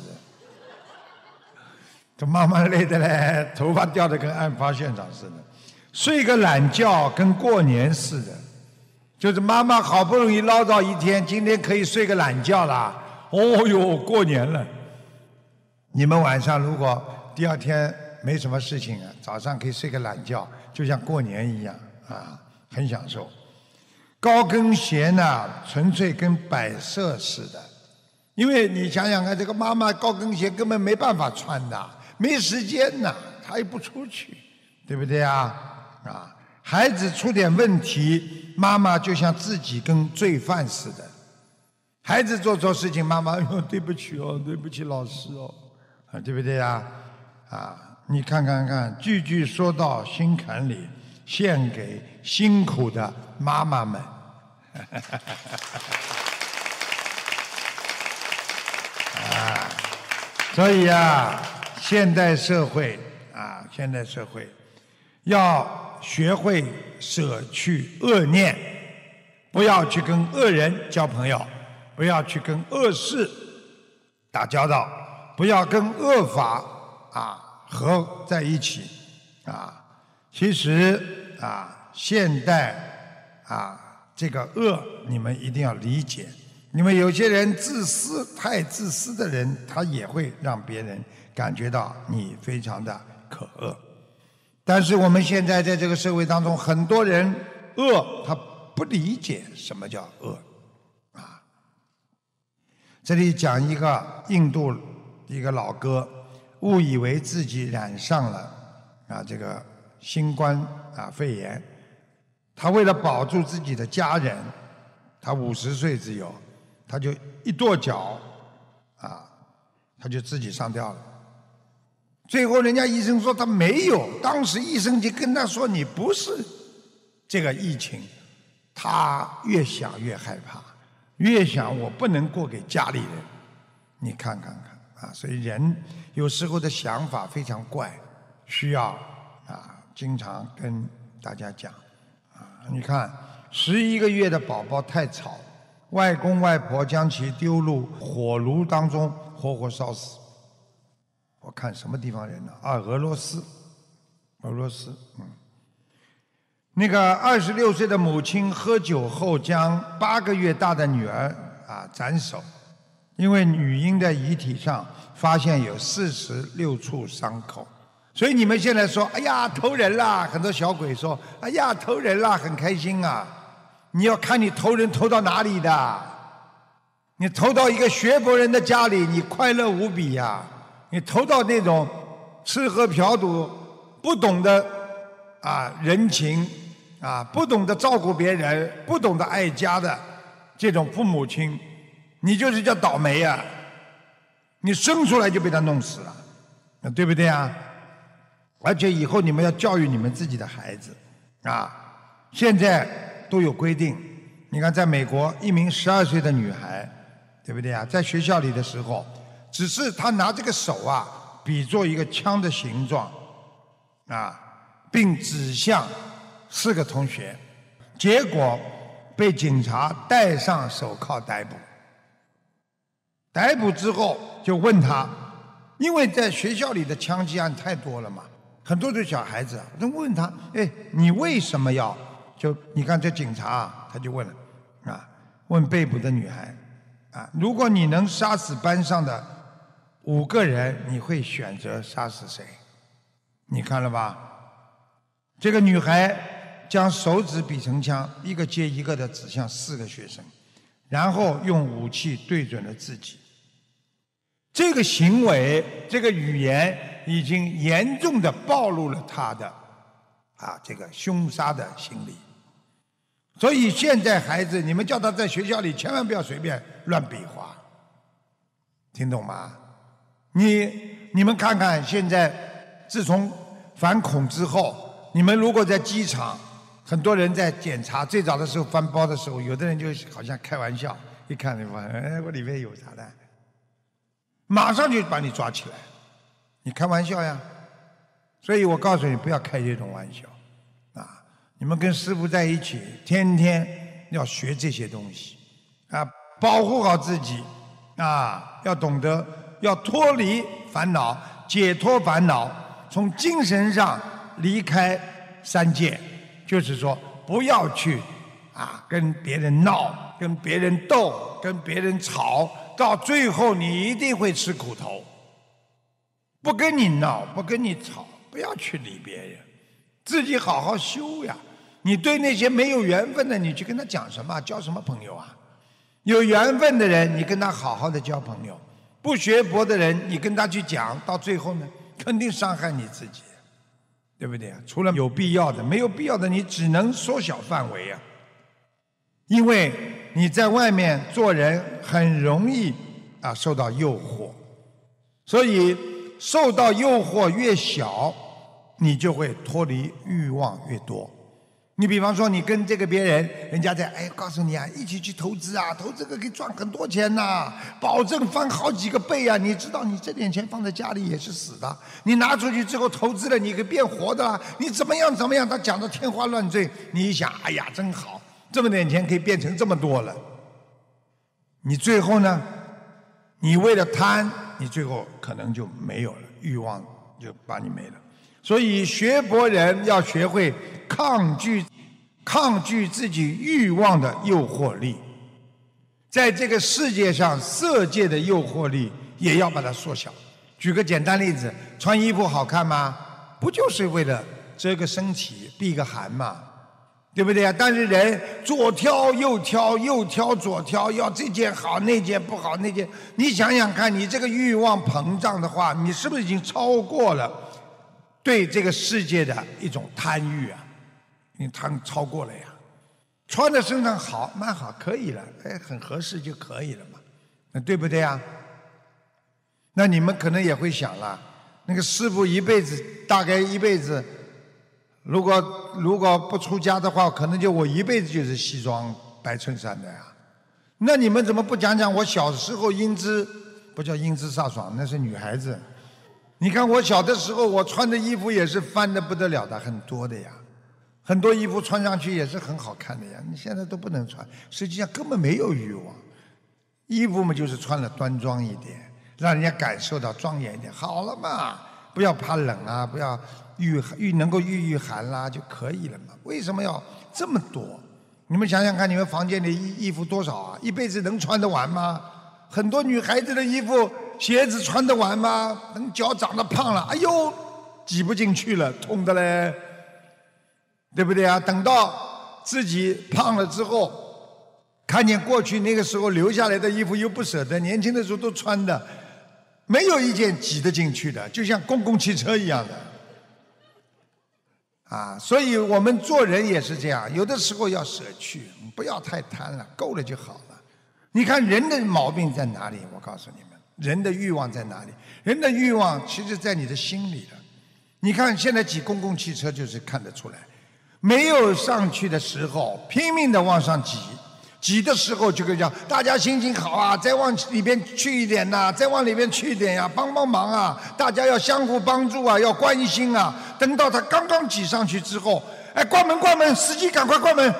这妈妈累的嘞，头发掉的跟案发现场似的。睡个懒觉跟过年似的，就是妈妈好不容易唠叨一天，今天可以睡个懒觉啦。哦哟，过年了。你们晚上如果第二天没什么事情啊，早上可以睡个懒觉，就像过年一样啊，很享受。高跟鞋呢，纯粹跟摆设似的，因为你想想看，这个妈妈高跟鞋根本没办法穿的，没时间呐，她也不出去，对不对啊？啊，孩子出点问题，妈妈就像自己跟罪犯似的。孩子做错事情，妈妈哟对不起哦，对不起老师哦，啊，对不对呀？啊，你看看看，句句说到心坎里，献给辛苦的妈妈们。啊，所以啊，现代社会啊，现代社会要学会舍去恶念，不要去跟恶人交朋友，不要去跟恶事打交道，不要跟恶法啊合在一起啊。其实啊，现代啊这个恶，你们一定要理解。你们有些人自私，太自私的人，他也会让别人感觉到你非常的可恶。但是我们现在在这个社会当中，很多人恶，他不理解什么叫恶啊。这里讲一个印度一个老哥，误以为自己染上了啊这个新冠啊肺炎，他为了保住自己的家人，他五十岁只有，他就一跺脚啊，他就自己上吊了。最后人家医生说他没有，当时医生就跟他说你不是这个疫情，他越想越害怕，越想我不能过给家里人。你看看看啊，所以人有时候的想法非常怪，需要啊经常跟大家讲啊。你看十一个月的宝宝太吵，外公外婆将其丢入火炉当中活活烧死。我看什么地方人呢？啊，俄罗斯，俄罗斯，嗯，那个二十六岁的母亲喝酒后将八个月大的女儿啊斩首，因为女婴的遗体上发现有四十六处伤口。所以你们现在说，哎呀，投人啦！很多小鬼说，哎呀，投人啦，很开心啊。你要看你投人投到哪里的。你投到一个学佛人的家里，你快乐无比呀、啊。你投到那种吃喝嫖赌、不懂得啊人情啊、不懂得照顾别人、不懂得爱家的这种父母亲，你就是叫倒霉啊！你生出来就被他弄死了，对不对啊？而且以后你们要教育你们自己的孩子啊！现在都有规定，你看，在美国，一名十二岁的女孩，对不对啊？在学校里的时候。只是他拿这个手啊，比作一个枪的形状，啊，并指向四个同学，结果被警察戴上手铐逮捕。逮捕之后就问他，因为在学校里的枪击案太多了嘛，很多的小孩子啊，就问他，哎，你为什么要？就你看这警察啊，他就问了，啊，问被捕的女孩，啊，如果你能杀死班上的五个人，你会选择杀死谁？你看了吧？这个女孩将手指比成枪，一个接一个的指向四个学生，然后用武器对准了自己。这个行为，这个语言已经严重的暴露了她的啊这个凶杀的心理。 所以现在孩子，你们叫他在学校里千万不要随便乱比划，听懂吗？你你们看看，现在自从反恐之后，你们如果在机场，很多人在检查，最早的时候翻包的时候，有的人就好像开玩笑，一看你发现，哎，我里面有啥的，马上就把你抓起来，你开玩笑呀！所以我告诉你，不要开这种玩笑，啊！你们跟师父在一起，天天要学这些东西，啊，保护好自己，啊，要懂得要脱离烦恼，解脱烦恼，从精神上离开三界，就是说不要去啊跟别人闹，跟别人斗，跟别人吵，到最后你一定会吃苦头。不跟你闹，不跟你吵，不要去理别人，自己好好修呀。你对那些没有缘分的，你去跟他讲什么？交什么朋友啊？有缘分的人，你跟他好好的交朋友；不学佛的人，你跟他去讲，到最后呢，肯定伤害你自己，对不对啊？除了有必要的，没有必要的，你只能缩小范围啊。因为你在外面做人很容易啊受到诱惑，所以受到诱惑越小，你就会脱离欲望越多。你比方说，你跟这个别人，人家在哎，告诉你啊，一起去投资啊，投这个可以赚很多钱呐、啊，保证翻好几个倍啊！你知道，你这点钱放在家里也是死的，你拿出去之后投资了，你可以变活的啦。你怎么样怎么样？他讲的天花乱坠，你一想，哎呀，真好，这么点钱可以变成这么多了。你最后呢？你为了贪，你最后可能就没有了，欲望就把你没了。所以学佛人要学会抗拒抗拒自己欲望的诱惑力，在这个世界上色界的诱惑力也要把它缩小。举个简单例子，穿衣服好看吗？不就是为了遮个身体避个寒嘛，对不对啊？但是人左挑右挑，右挑左挑，要这件好那件不好那件，你想想看，你这个欲望膨胀的话，你是不是已经超过了对这个世界的一种贪欲啊？你贪超过了呀。穿在身上好蛮好，可以了，哎，很合适就可以了嘛，那对不对啊？那你们可能也会想了，那个师父一辈子大概一辈子，如果如果不出家的话，可能就我一辈子就是西装白衬衫的呀。那你们怎么不讲讲我小时候英姿？不叫英姿飒爽，那是女孩子。你看我小的时候，我穿的衣服也是翻得不得了的，很多的呀，很多衣服穿上去也是很好看的呀。你现在都不能穿，实际上根本没有欲望。衣服嘛，就是穿了端庄一点，让人家感受到庄严一点，好了嘛，不要怕冷啊，不要御御能够御御寒啦、啊、就可以了嘛。为什么要这么多？你们想想看，你们房间里衣衣服多少啊？一辈子能穿得完吗？很多女孩子的衣服鞋子穿得完吗？等脚长得胖了，哎呦，挤不进去了，痛的嘞，对不对啊？等到自己胖了之后，看见过去那个时候留下来的衣服又不舍得，年轻的时候都穿的，没有一件挤得进去的，就像公共汽车一样的。啊，所以我们做人也是这样，有的时候要舍去，不要太贪了，够了就好了。你看人的毛病在哪里？我告诉你们，人的欲望在哪里？人的欲望其实在你的心里了。你看现在挤公共汽车就是看得出来，没有上去的时候拼命的往上挤，挤的时候就跟讲大家心情好啊，再往里边去一点呐、啊，再往里边去一点呀、啊，帮帮忙啊，大家要相互帮助啊，要关心啊。等到他刚刚挤上去之后，哎，关门关门，司机赶快关门，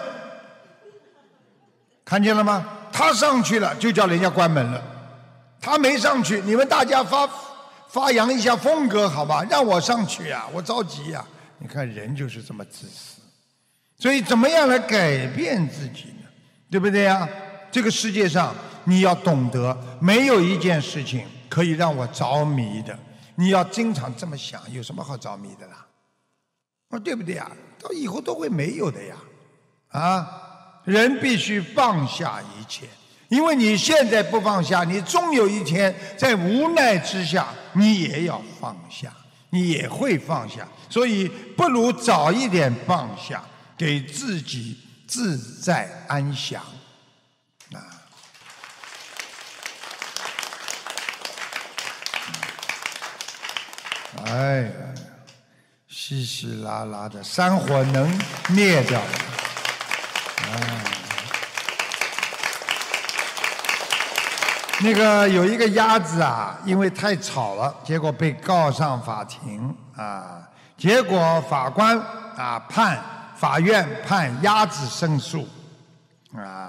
看见了吗？他上去了就叫人家关门了，他没上去，你们大家发发扬一下风格好吧？让我上去呀、啊，我着急呀、啊。你看人就是这么自私，所以怎么样来改变自己呢？对不对呀？这个世界上你要懂得，没有一件事情可以让我着迷的。你要经常这么想，有什么好着迷的啦？啊，对不对呀？到以后都会没有的呀！啊，人必须放下一切，因为你现在不放下，你终有一天在无奈之下，你也要放下，你也会放下。所以不如早一点放下，给自己自在安详啊。哎呀，稀稀拉拉的山火能灭掉的。哎，那个有一个鸭子啊，因为太吵了，结果被告上法庭啊。结果法官啊判，法院判鸭子胜诉啊。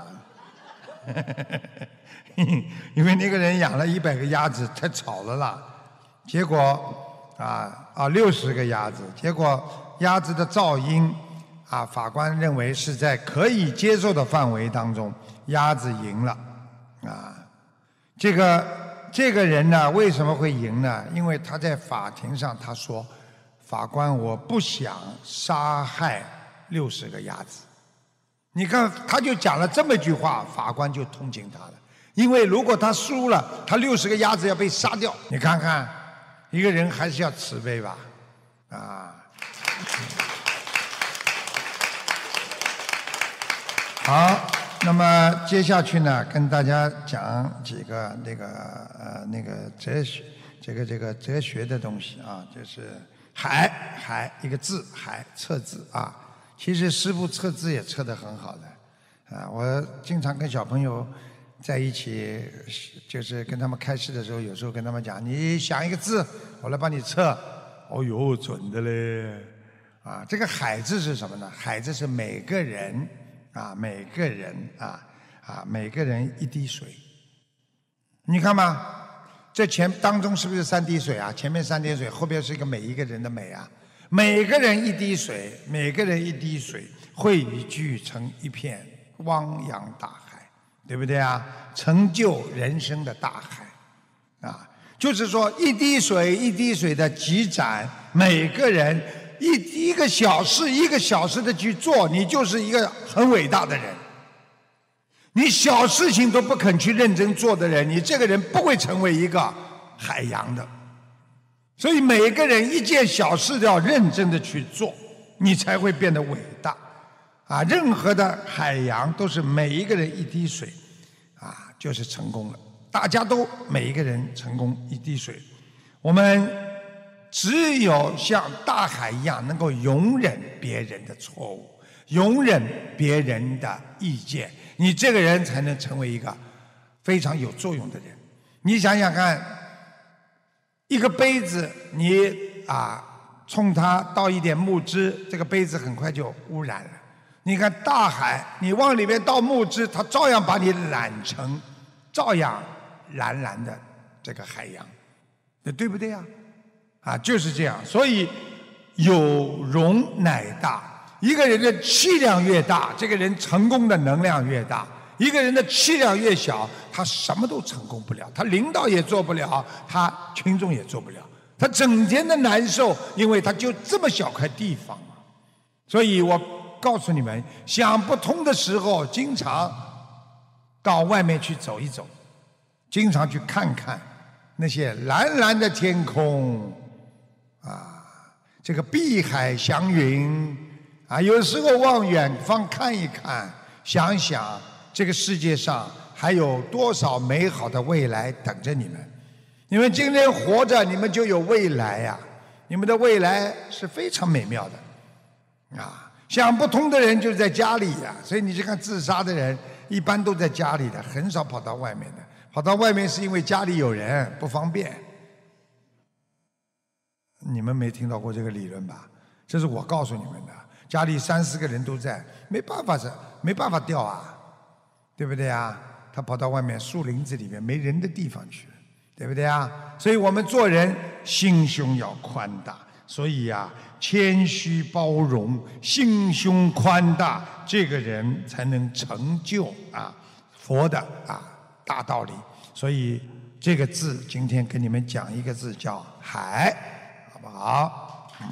因为那个人养了一百个鸭子，太吵了啦。结果。啊啊，六十个鸭子，结果鸭子的噪音，啊，法官认为是在可以接受的范围当中，鸭子赢了，啊，这个这个人呢为什么会赢呢？因为他在法庭上他说，法官我不想杀害六十个鸭子，你看他就讲了这么一句话，法官就同情他了，因为如果他输了，他六十个鸭子要被杀掉，你看看。一个人还是要慈悲吧，啊！好，那么接下去呢，跟大家讲几个那个呃那个哲学，这个这个哲学的东西啊，就是海海一个字海测字啊，其实师父测字也测得很好的，啊，我经常跟小朋友。在一起，就是跟他们开示的时候，有时候跟他们讲，你想一个字，我来帮你测。哦哟，准的嘞！啊，这个海字是什么呢？海字是每个人啊，每个人啊啊，每个人一滴水。你看嘛，这前当中是不是三滴水啊？前面三滴水，后边是一个每一个人的每啊。每个人一滴水，每个人一滴水，汇聚成一片汪洋大海。对不对啊？成就人生的大海，啊，就是说一滴水一滴水的积攒，每个人一一个小事一个小事的去做，你就是一个很伟大的人。你小事情都不肯去认真做的人，你这个人不会成为一个海洋的。所以每个人一件小事都要认真的去做，你才会变得伟大。啊，任何的海洋都是每一个人一滴水，啊，就是成功了。大家都每一个人成功一滴水，我们只有像大海一样，能够容忍别人的错误，容忍别人的意见，你这个人才能成为一个非常有作用的人。你想想看，一个杯子，你啊冲它倒一点木汁，这个杯子很快就污染了。你看大海，你往里面倒木汁，它照样把你染成照样蓝蓝的这个海洋，对不对呀？啊，就是这样。所以有容乃大，一个人的气量越大，这个人成功的能量越大；一个人的气量越小，他什么都成功不了，他领导也做不了，他群众也做不了，他整天的难受，因为他就这么小块地方。所以我告诉你们，想不通的时候，经常到外面去走一走，经常去看看那些蓝蓝的天空，啊，这个碧海祥云，啊，有时候往远方看一看，想想这个世界上还有多少美好的未来等着你们。你们今天活着，你们就有未来呀、啊，你们的未来是非常美妙的，啊。想不通的人就是在家里呀、啊，所以你去看自杀的人，一般都在家里的，很少跑到外面的。跑到外面是因为家里有人不方便。你们没听到过这个理论吧？这是我告诉你们的。家里三四个人都在，没办法是没办法掉啊，对不对啊？他跑到外面树林子里面没人的地方去了，对不对啊？所以我们做人心胸要宽大。所以啊，谦虚包容，心胸宽大，这个人才能成就啊佛的啊大道理。所以这个字，今天跟你们讲一个字叫海，好不好？嗯。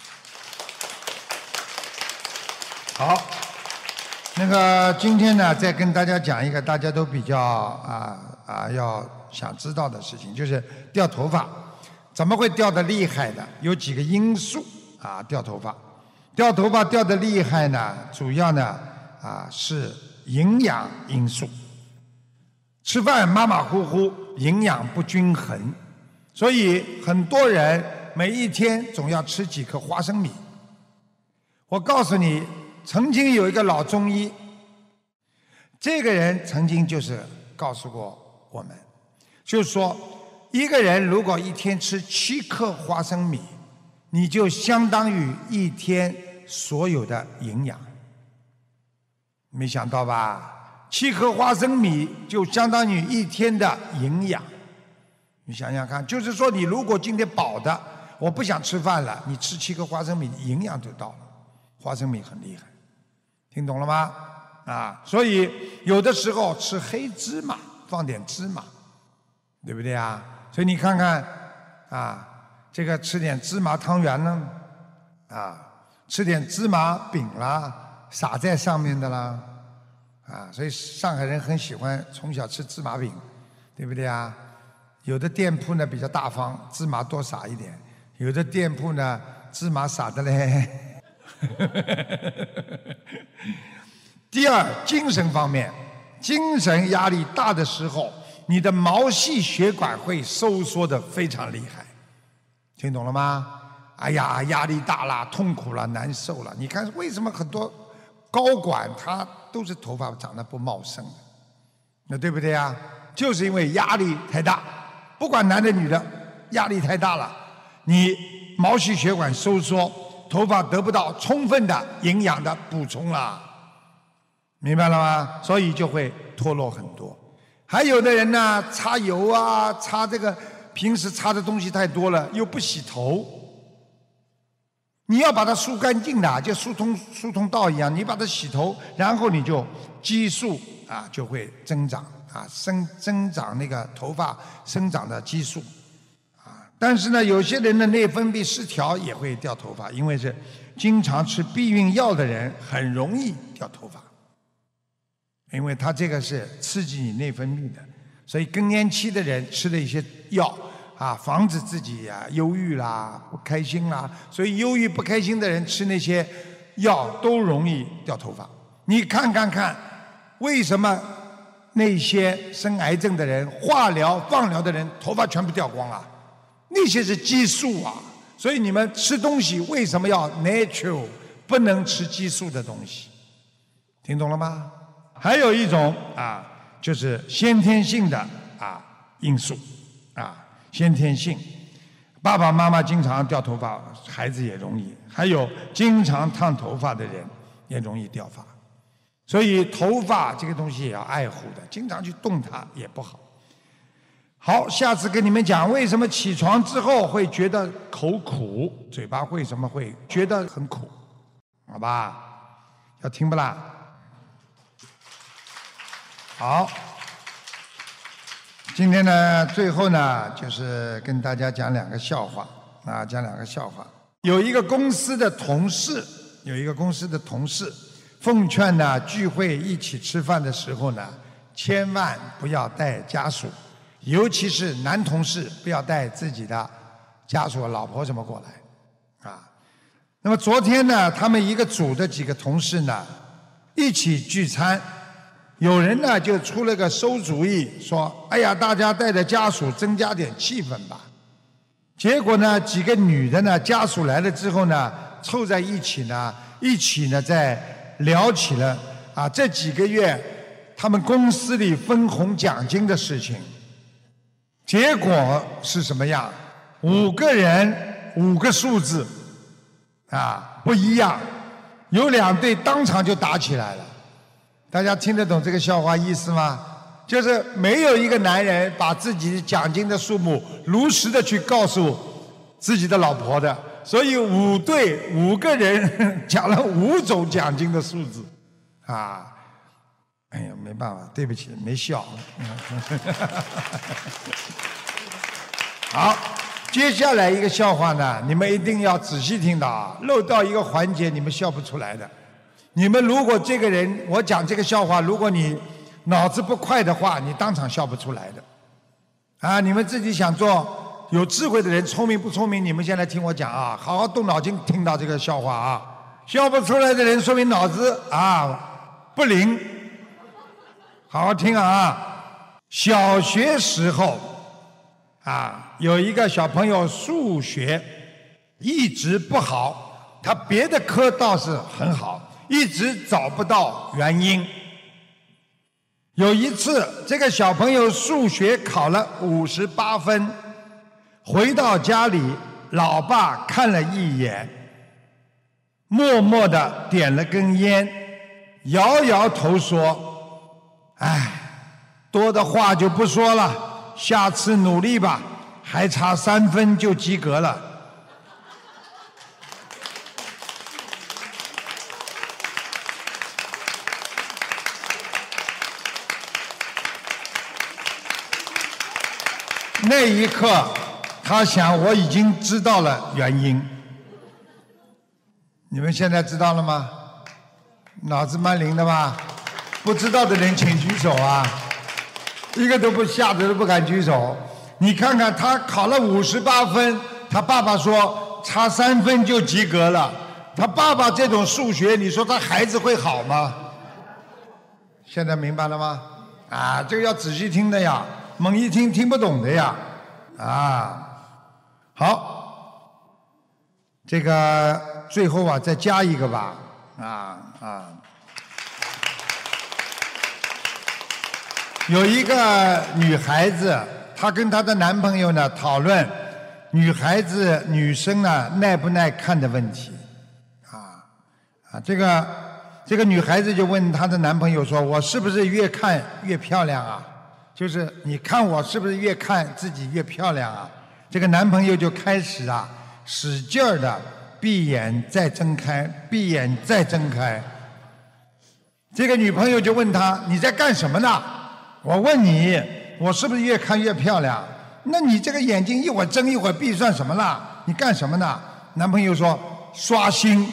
好，那个今天呢，再跟大家讲一个大家都比较啊啊要想知道的事情，就是掉头发。怎么会掉得厉害的？有几个因素啊，掉头发。掉头发掉得厉害呢，主要呢啊是营养因素。吃饭马马虎虎，营养不均衡，所以很多人每一天总要吃几颗花生米。我告诉你，曾经有一个老中医，这个人曾经就是告诉过我们，就是说一个人如果一天吃七颗花生米，你就相当于一天所有的营养。没想到吧？七颗花生米就相当于一天的营养。你想想看，就是说你如果今天饱的，我不想吃饭了，你吃七颗花生米，营养就到了。花生米很厉害，听懂了吗？啊，所以有的时候吃黑芝麻，放点芝麻，对不对啊？所以你看看啊，这个吃点芝麻汤圆呢，啊，吃点芝麻饼啦，撒在上面的啦。啊，所以上海人很喜欢从小吃芝麻饼，对不对啊？有的店铺呢比较大方，芝麻多撒一点；有的店铺呢芝麻撒的嘞。第二，精神方面，精神压力大的时候，你的毛细血管会收缩得非常厉害，听懂了吗？哎呀，压力大了，痛苦了，难受了。你看为什么很多高管他都是头发长得不茂盛的，那对不对啊？就是因为压力太大，不管男的女的，压力太大了，你毛细血管收缩，头发得不到充分的营养的补充了，明白了吗？所以就会脱落很多。还有的人呢，擦油啊，擦这个平时擦的东西太多了，又不洗头。你要把它梳干净的，就疏通疏通道一样，你把它洗头，然后你就激素啊就会增长啊，生增长那个头发生长的激素啊。但是呢，有些人的内分泌失调也会掉头发，因为是经常吃避孕药的人很容易掉头发，因为它这个是刺激你内分泌的，所以更年期的人吃的一些药。啊，防止自己啊忧郁啦、不开心啦，所以忧郁不开心的人吃那些药都容易掉头发。你看看看，为什么那些生癌症的人、化疗、放疗的人头发全部掉光啊？那些是激素啊！所以你们吃东西为什么要 natural， 不能吃激素的东西？听懂了吗？还有一种啊，就是先天性的啊因素啊。先天性，爸爸妈妈经常掉头发，孩子也容易；还有经常烫头发的人也容易掉发。所以头发这个东西也要爱护的，经常去动它也不好。好，下次跟你们讲为什么起床之后会觉得口苦，嘴巴为什么会觉得很苦，好吧？要听不啦？好。今天呢，最后呢，就是跟大家讲两个笑话啊，讲两个笑话。有一个公司的同事，有一个公司的同事，奉劝呢，聚会一起吃饭的时候呢，千万不要带家属，尤其是男同事，不要带自己的家属、老婆什么过来啊。那么昨天呢，他们一个组的几个同事呢，一起聚餐。有人呢就出了个馊主意，说：“哎呀，大家带着家属增加点气氛吧。”结果呢，几个女的呢，家属来了之后呢，凑在一起呢，一起呢在聊起了啊这几个月他们公司里分红奖金的事情。结果是什么样？五个人五个数字啊不一样，有两对当场就打起来了。大家听得懂这个笑话意思吗？就是没有一个男人把自己奖金的数目如实的去告诉自己的老婆的，所以五对五个人讲了五种奖金的数字，啊，哎呀，没办法，对不起，没笑。好，接下来一个笑话呢，你们一定要仔细听的啊，漏到一个环节你们笑不出来的。你们如果这个人，我讲这个笑话，如果你脑子不快的话，你当场笑不出来的。啊，你们自己想做有智慧的人，聪明不聪明？你们先来听我讲啊，好好动脑筋听到这个笑话啊。笑不出来的人，说明脑子啊不灵。好好听啊！小学时候啊，有一个小朋友数学一直不好，他别的科倒是很好，一直找不到原因。有一次，这个小朋友数学考了五十八分，回到家里，老爸看了一眼，默默地点了根烟，摇摇头说：“唉，多的话就不说了，下次努力吧，还差三分就及格了。”那一刻，他想我已经知道了原因。你们现在知道了吗？脑子蛮灵的吧？不知道的人请举手啊！一个都不，吓得都不敢举手。你看看他考了五十八分，他爸爸说差三分就及格了。他爸爸这种数学，你说他孩子会好吗？现在明白了吗？啊，这个要仔细听的呀。猛一听听不懂的呀，啊，好，这个最后啊再加一个吧，啊啊，有一个女孩子，她跟她的男朋友呢讨论女孩子女生呢耐不耐看的问题，啊啊，这个这个女孩子就问她的男朋友说：“我是不是越看越漂亮啊？”就是你看我是不是越看自己越漂亮啊？这个男朋友就开始啊，使劲儿的闭眼再睁开，闭眼再睁开。这个女朋友就问他：“你在干什么呢？”我问你，我是不是越看越漂亮？那你这个眼睛一会儿睁一会儿闭算什么啦？你干什么呢？男朋友说：“刷新。”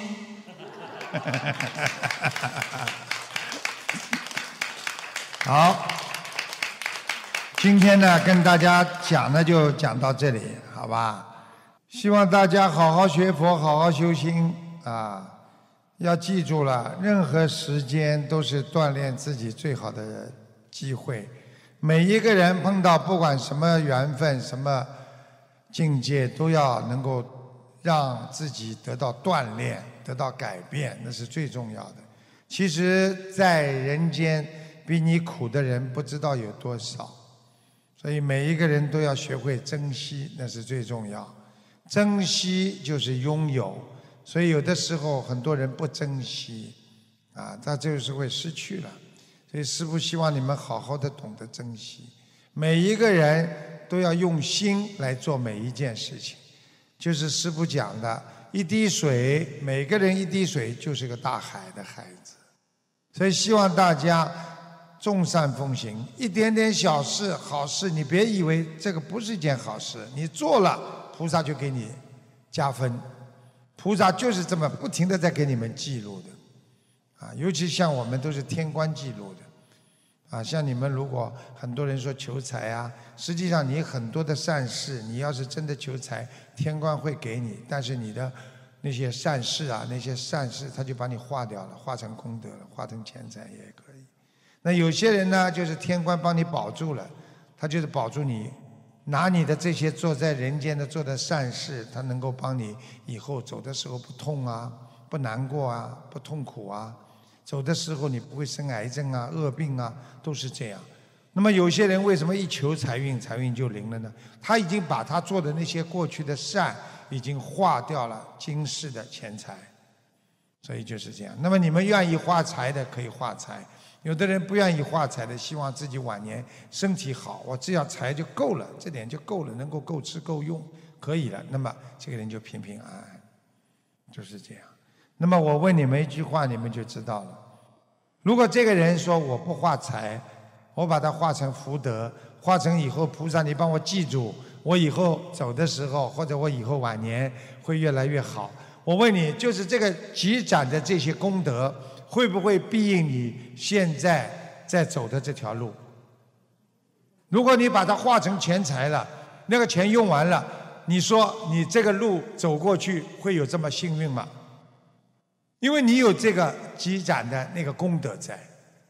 好。今天呢，跟大家讲的就讲到这里，好吧？希望大家好好学佛，好好修心啊！要记住了，任何时间都是锻炼自己最好的机会。每一个人碰到不管什么缘分、什么境界，都要能够让自己得到锻炼、得到改变，那是最重要的。其实，在人间比你苦的人不知道有多少。所以每一个人都要学会珍惜，那是最重要。珍惜就是拥有，所以有的时候很多人不珍惜，啊，他就是会失去了。所以师父希望你们好好的懂得珍惜，每一个人都要用心来做每一件事情。就是师父讲的，一滴水，每个人一滴水就是个大海的孩子。所以希望大家众善奉行，一点点小事好事，你别以为这个不是一件好事，你做了菩萨就给你加分，菩萨就是这么不停地在给你们记录的啊，尤其像我们都是天官记录的啊，像你们如果很多人说求财啊，实际上你很多的善事，你要是真的求财，天官会给你，但是你的那些善事啊，那些善事他就把你化掉了，化成功德了，化成钱财也可以。那有些人呢，就是天官帮你保住了，他就是保住你，拿你的这些做在人间的做的善事，他能够帮你以后走的时候不痛啊，不难过啊，不痛苦啊，走的时候你不会生癌症啊、恶病啊，都是这样。那么有些人为什么一求财运，财运就灵了呢？他已经把他做的那些过去的善，已经化掉了今世的钱财，所以就是这样。那么你们愿意化财的可以化财。有的人不愿意化财的，希望自己晚年身体好，我只要财就够了，这点就够了，能够够吃够用，可以了。那么这个人就平平安安，就是这样。那么我问你们一句话，你们就知道了。如果这个人说我不化财，我把它化成福德，化成以后菩萨你帮我记住，我以后走的时候，或者我以后晚年会越来越好。我问你，就是这个积攒的这些功德，会不会庇应你现在在走的这条路？如果你把它化成钱财了，那个钱用完了，你说你这个路走过去会有这么幸运吗？因为你有这个积攒的那个功德在，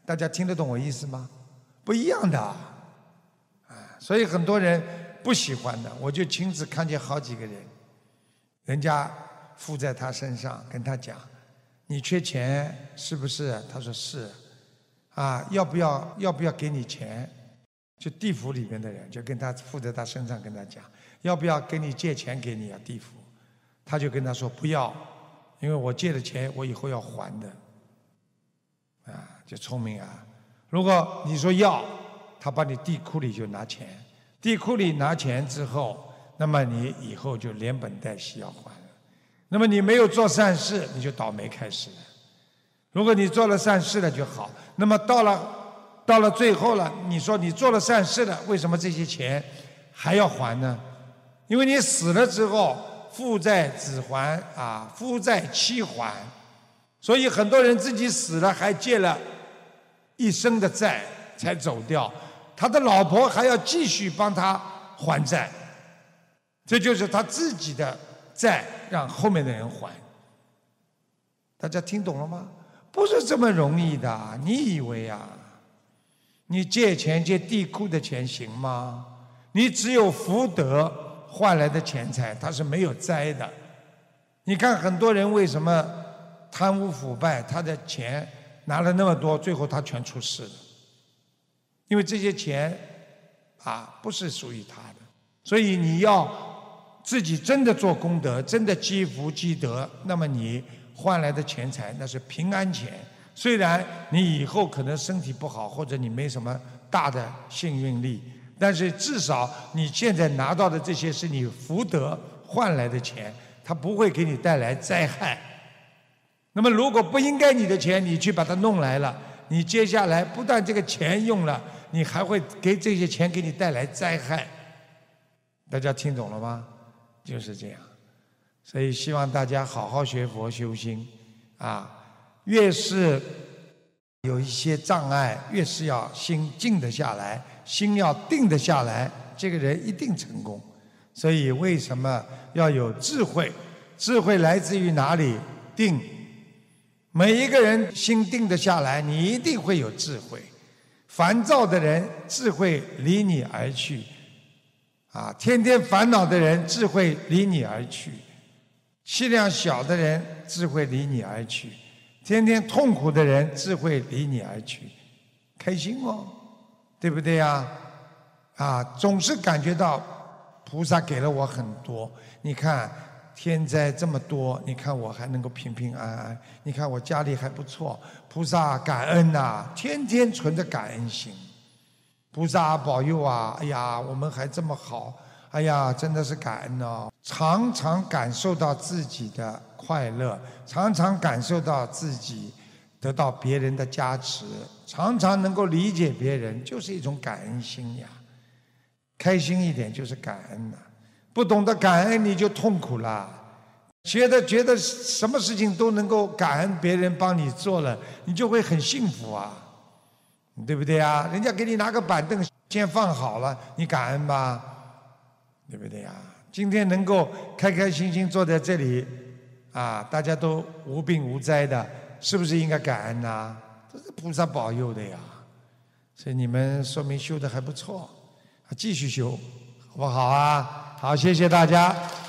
大家听得懂我意思吗？不一样的啊，所以很多人不喜欢的。我就亲自看见好几个人，人家附在他身上，跟他讲：“你缺钱是不是？”他说：“是。”啊，要不要要不要给你钱？就地府里面的人就跟他附在他身上，跟他讲：“要不要给你借钱给你啊？”地府，他就跟他说：“不要，因为我借的钱我以后要还的。”啊，就聪明啊！如果你说要，他把你地库里就拿钱，地库里拿钱之后，那么你以后就连本带息要还了。那么你没有做善事，你就倒霉开始了。如果你做了善事了就好，那么到了到了最后了，你说你做了善事了，为什么这些钱还要还呢？因为你死了之后，父债子还啊，夫债妻还。所以很多人自己死了还借了一生的债才走掉，他的老婆还要继续帮他还债，这就是他自己的债让后面的人还。大家听懂了吗？不是这么容易的，你以为啊？你借钱借地库的钱行吗？你只有福德换来的钱财，它是没有灾的。你看很多人为什么贪污腐败，他的钱拿了那么多，最后他全出事了。因为这些钱啊不是属于他的，所以你要自己真的做功德，真的积福积德，那么你换来的钱财那是平安钱。虽然你以后可能身体不好，或者你没什么大的幸运力，但是至少你现在拿到的这些是你福德换来的钱，它不会给你带来灾害。那么如果不应该你的钱，你去把它弄来了，你接下来不但这个钱用了，你还会给这些钱给你带来灾害。大家听懂了吗？就是这样。所以希望大家好好学佛修心啊，越是有一些障碍，越是要心静得下来，心要定得下来，这个人一定成功。所以为什么要有智慧？智慧来自于哪里？定。每一个人心定得下来，你一定会有智慧。烦躁的人，智慧离你而去；啊，天天烦恼的人，智慧离你而去；气量小的人，智慧离你而去；天天痛苦的人，智慧离你而去。开心哦，对不对呀？啊，总是感觉到菩萨给了我很多。你看天灾这么多，你看我还能够平平安安，你看我家里还不错，菩萨感恩呐、啊，天天存着感恩心。菩萨保佑啊，哎呀，我们还这么好，哎呀，真的是感恩哦。常常感受到自己的快乐，常常感受到自己得到别人的加持，常常能够理解别人，就是一种感恩心呀。开心一点就是感恩呐、啊，不懂得感恩你就痛苦了。觉得觉得什么事情都能够感恩别人帮你做了，你就会很幸福啊，对不对啊？人家给你拿个板凳先放好了，你感恩吧，对不对啊？今天能够开开心心坐在这里啊，大家都无病无灾的，是不是应该感恩啊？这是菩萨保佑的呀。所以你们说明修得还不错，继续修好不好啊？好，谢谢大家。